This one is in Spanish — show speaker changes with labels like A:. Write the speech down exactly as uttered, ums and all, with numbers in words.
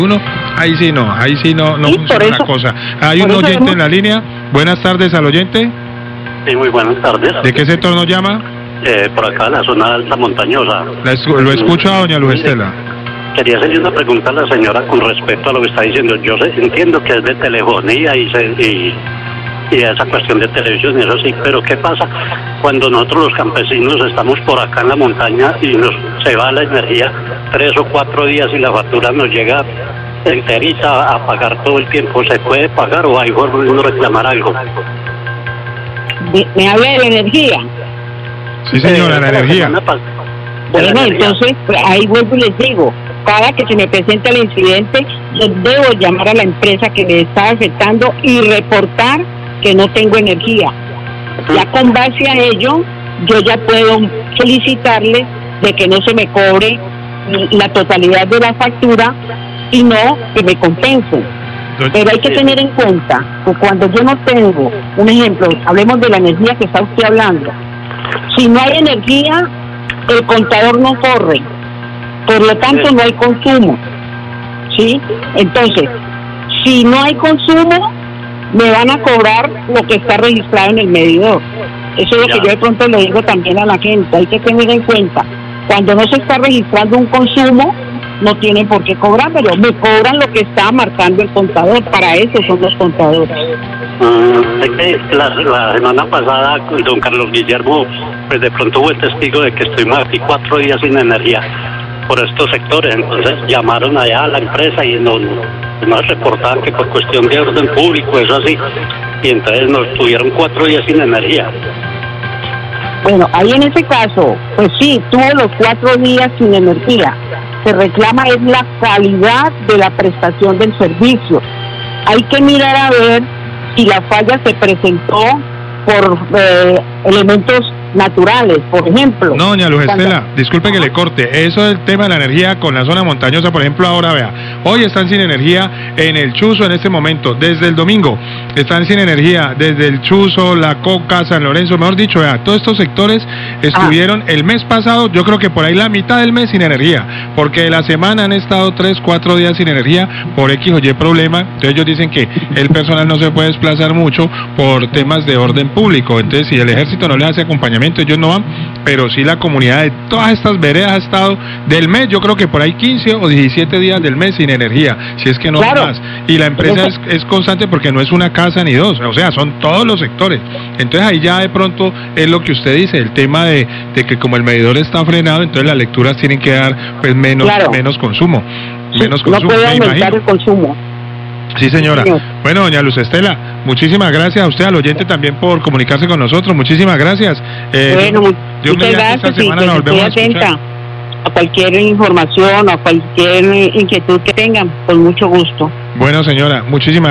A: Uno, ahí sí no, ahí sí no, no
B: Sí,
A: funciona
B: por eso-
A: la cosa. Hay un
B: por eso
A: oyente
B: hemos-
A: en la línea. Buenas tardes al oyente.
C: Sí, muy buenas tardes.
A: ¿De qué sector nos llama?
C: Eh, por acá, la zona alta montañosa.
A: La es- lo escucho a doña Luz Estela.
C: Quería hacerle una pregunta a la señora con respecto a lo que está diciendo. Yo sé- entiendo que es de telefonía y, se, y, y esa cuestión de televisión y eso sí, pero ¿qué pasa cuando nosotros los campesinos estamos por acá en la montaña y nos se va la energía tres o cuatro días y la factura nos llega enterita a pagar todo el tiempo? ¿Se puede pagar o hay forma de uno reclamar algo?
B: Me, me habla de la energía.
A: Sí, señora,
C: Eh,
A: la energía.
C: semana pas- de la
B: Bueno,
C: energía.
B: entonces, pues, ahí vuelvo y les digo, cada que se me presenta el incidente, yo debo llamar a la empresa que me está afectando y reportar que no tengo energía. Ya con base a ello, yo ya puedo solicitarle de que no se me cobre la totalidad de la factura, sino que me compensen.
A: Doña-
B: Pero hay que tener en cuenta que cuando yo no tengo, un ejemplo, hablemos de la energía que está usted hablando, si no hay energía, el contador no corre, por lo tanto
C: Sí.
B: no hay consumo, ¿sí? Entonces, si no hay consumo, me van a cobrar lo que está registrado en el medidor. Eso es lo
C: Ya.
B: que yo de pronto le digo también a la gente, hay que tener en cuenta, cuando no se está registrando un consumo, no tienen por qué cobrar, pero me cobran lo que está marcando el contador, para eso son los contadores.
C: Mm, es que la, la semana pasada don Carlos Guillermo pues de pronto fue testigo de que estuvimos aquí cuatro días sin energía por estos sectores. Entonces llamaron allá a la empresa y nos, nos reportaban que por cuestión de orden público, eso así, y entonces nos tuvieron cuatro días sin energía.
B: Bueno, ahí en ese caso, pues sí, tuvo los cuatro días sin energía. Se reclama es la calidad de la prestación del servicio. Hay que mirar a ver si la falla se presentó por eh, elementos naturales, por ejemplo.
A: No, doña Luz
B: Cuando-
A: Estela, disculpe que le corte. Eso del tema de la energía con la zona montañosa, por ejemplo, ahora vea, hoy están sin energía en el Chuzo en este momento, desde el domingo están sin energía, desde el Chuzo, La Coca, San Lorenzo, mejor dicho, vea, todos estos sectores estuvieron el mes pasado, yo creo que por ahí la mitad del mes sin energía, porque de la semana han estado tres, cuatro días sin energía por X o Y problema. Entonces ellos dicen que el personal no se puede desplazar mucho por temas de orden público. Entonces si el ejército no le hace acompañamiento, ellos no van, pero sí la comunidad de todas estas veredas ha estado del mes, yo creo que por ahí quince o diecisiete días del mes sin energía, si es que no
B: Claro.
A: más. Y la empresa es, es constante porque no es una casa ni dos, o sea, son todos los sectores. Entonces ahí ya de pronto es lo que usted dice, el tema de, de que como el medidor está frenado, entonces las lecturas tienen que dar pues menos,
B: Claro.
A: menos consumo.
B: Sí,
A: Menos
B: no
A: consumo,
B: puede
A: me
B: aumentar
A: imagino.
B: el consumo.
A: Sí, señora.
B: Señor.
A: Bueno, doña Luz Estela, muchísimas gracias a usted, al oyente también por comunicarse con nosotros. Muchísimas gracias. Eh,
B: Bueno, mu-
A: Dios
B: muchas
A: mediante,
B: gracias
A: esta
B: y
A: semana
B: pues
A: nos
B: estoy
A: volvemos a escuchar.
B: atenta a cualquier información, a cualquier inquietud que tengan, con mucho gusto.
A: Bueno, señora, muchísimas